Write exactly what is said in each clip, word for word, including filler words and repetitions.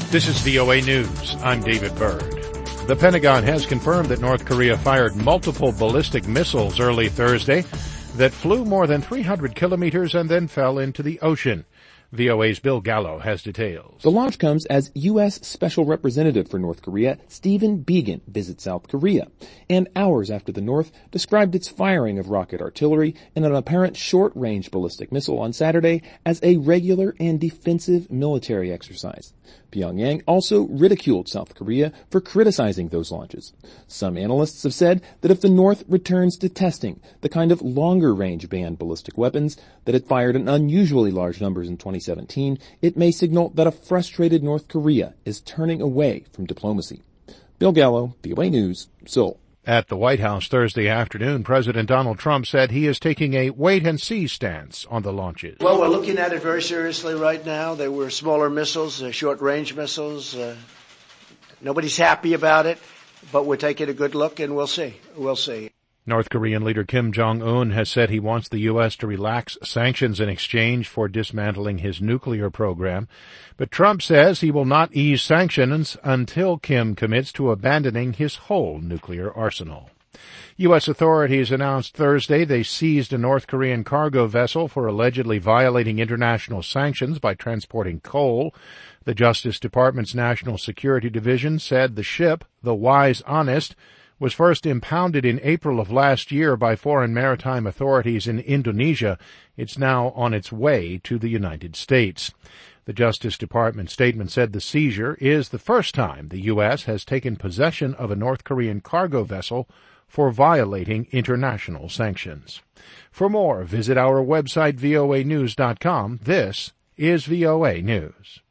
This is V O A News. I'm David Byrd. The Pentagon has confirmed that North Korea fired multiple ballistic missiles early Thursday that flew more than three hundred kilometers and then fell into the ocean. V O A's Bill Gallo has details. The launch comes as U S Special Representative for North Korea, Stephen Biegun, visits South Korea, and hours after the North described its firing of rocket artillery and an apparent short-range ballistic missile on Saturday as a regular and defensive military exercise. Pyongyang also ridiculed South Korea for criticizing those launches. Some analysts have said that if the North returns to testing the kind of longer-range banned ballistic weapons that it fired in unusually large numbers in twenty seventeen, it may signal that a frustrated North Korea is turning away from diplomacy. Bill Gallo, V O A News, Seoul. At the White House Thursday afternoon, President Donald Trump said he is taking a wait-and-see stance on the launches. Well, we're looking at it very seriously right now. They were smaller missiles, uh, short-range missiles. Uh, nobody's happy about it, but we're taking a good look, and we'll see. We'll see. North Korean leader Kim Jong-un has said he wants the U S to relax sanctions in exchange for dismantling his nuclear program. But Trump says he will not ease sanctions until Kim commits to abandoning his whole nuclear arsenal. U S authorities announced Thursday they seized a North Korean cargo vessel for allegedly violating international sanctions by transporting coal. The Justice Department's National Security Division said the ship, the Wise Honest, was first impounded in April of last year by foreign maritime authorities in Indonesia. It's now on its way to the United States. The Justice Department statement said the seizure is the first time the U S has taken possession of a North Korean cargo vessel for violating international sanctions. For more, visit our website, V O A news dot com. This is V O A News.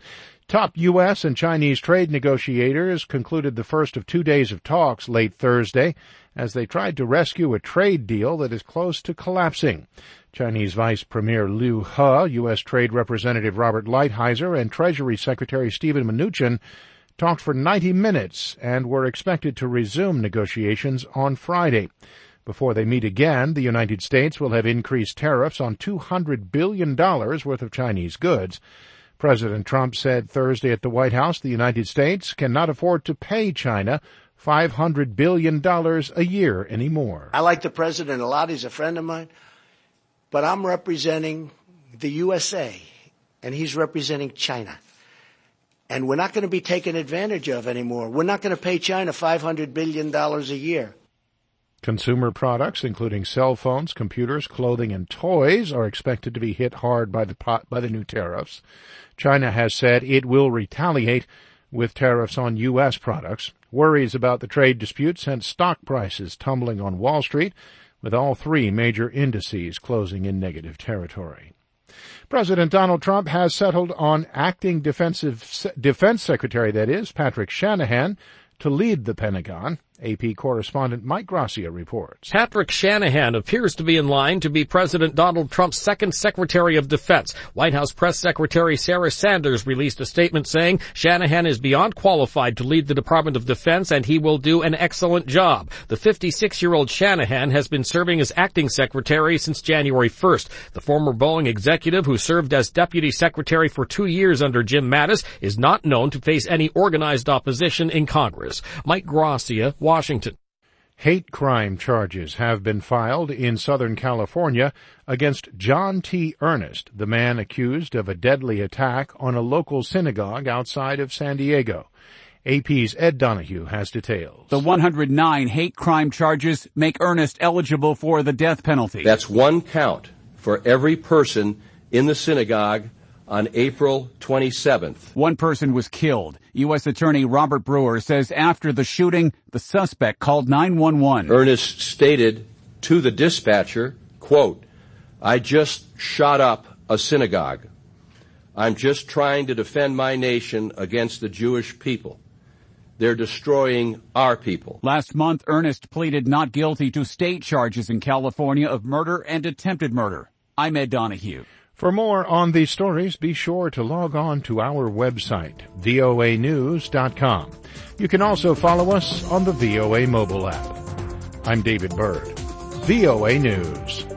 Top U S and Chinese trade negotiators concluded the first of two days of talks late Thursday as they tried to rescue a trade deal that is close to collapsing. Chinese Vice Premier Liu He, U S Trade Representative Robert Lighthizer, and Treasury Secretary Steven Mnuchin talked for ninety minutes and were expected to resume negotiations on Friday. Before they meet again, the United States will have increased tariffs on two hundred billion dollars worth of Chinese goods. President Trump said Thursday at the White House the United States cannot afford to pay China five hundred billion dollars a year anymore. I like the president a lot. He's a friend of mine. But I'm representing the U S A, and he's representing China. And we're not going to be taken advantage of anymore. We're not going to pay China five hundred billion dollars a year. Consumer products, including cell phones, computers, clothing, and toys, are expected to be hit hard by the by the new tariffs. China has said it will retaliate with tariffs on U S products. Worries about the trade dispute sent stock prices tumbling on Wall Street, with all three major indices closing in negative territory. President Donald Trump has settled on acting defensive defense secretary, that is, Patrick Shanahan, to lead the Pentagon. A P correspondent Mike Gracia reports. Patrick Shanahan appears to be in line to be President Donald Trump's second Secretary of Defense. White House Press Secretary Sarah Sanders released a statement saying Shanahan is beyond qualified to lead the Department of Defense and he will do an excellent job. The fifty-six-year-old Shanahan has been serving as acting secretary since January first. The former Boeing executive who served as deputy secretary for two years under Jim Mattis is not known to face any organized opposition in Congress. Mike Gracia, Washington. Hate crime charges have been filed in Southern California against John T. Ernest, the man accused of a deadly attack on a local synagogue outside of San Diego. A P's Ed Donahue has details. The one hundred nine hate crime charges make Ernest eligible for the death penalty. That's one count for every person in the synagogue on April twenty-seventh. One person was killed. U S Attorney Robert Brewer says after the shooting, the suspect called nine one one. Ernest stated to the dispatcher, quote, "I just shot up a synagogue. I'm just trying to defend my nation against the Jewish people. They're destroying our people." Last month, Ernest pleaded not guilty to state charges in California of murder and attempted murder. I'm Ed Donahue. For more on these stories, be sure to log on to our website, V O A news dot com. You can also follow us on the V O A mobile app. I'm David Byrd, V O A News.